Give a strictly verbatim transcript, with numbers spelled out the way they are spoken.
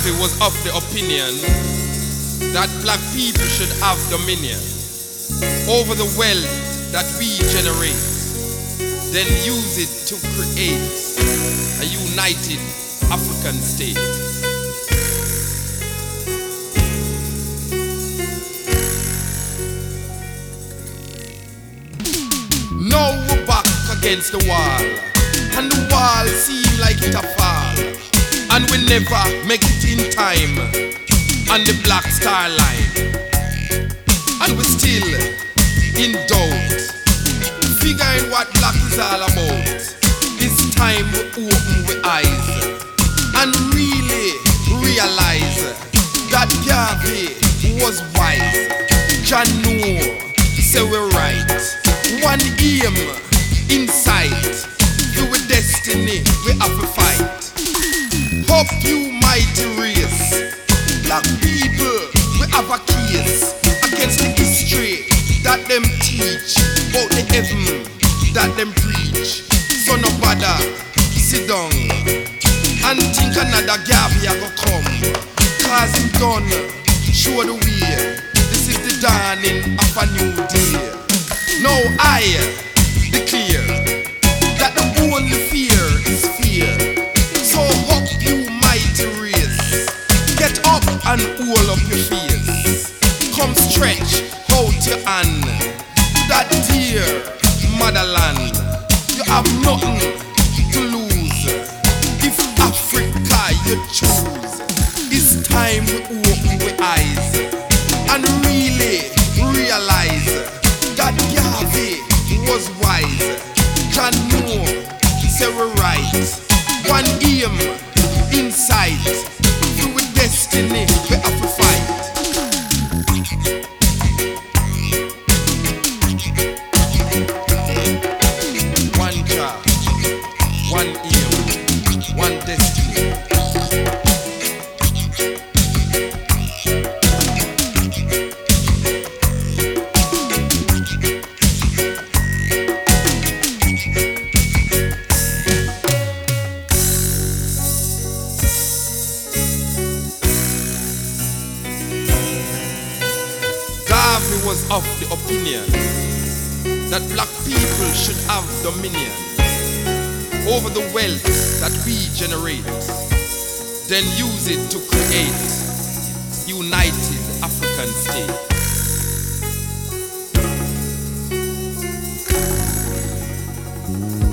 Garvey was of the opinion that black people should have dominion over the wealth that we generate, then use it to create a united African state. Now we're back against the wall, and the wall seem like it a fall, and we never make it in time on the Black Star Line, and we still in doubt, figuring what black is all about. It's time we open our eyes and really realize that Garvey was wise. Jah know, say we're right. One aim in sight, through a destiny we have to fight. Hope you mighty race, black people, we have a case against the history that them teach, about the heaven that them preach. So no bother, sit down and think another Garvey a go come, cause him done show the way. This is the dawning of a new day. Now I declare that the only fear is fear. So hope you mighty race, get up and hold up your face. Come stretch out your hand to that dear motherland. You have nothing to lose if Africa you choose. It's time we open our eyes and really realize that Garvey was wise. Jah know, say we're right. One aim in sight, through a destiny we have to fight. One job, one aim, one destiny. Garvey was of the opinion that black people should have dominion over the wealth that we generate, then use it to create united African state.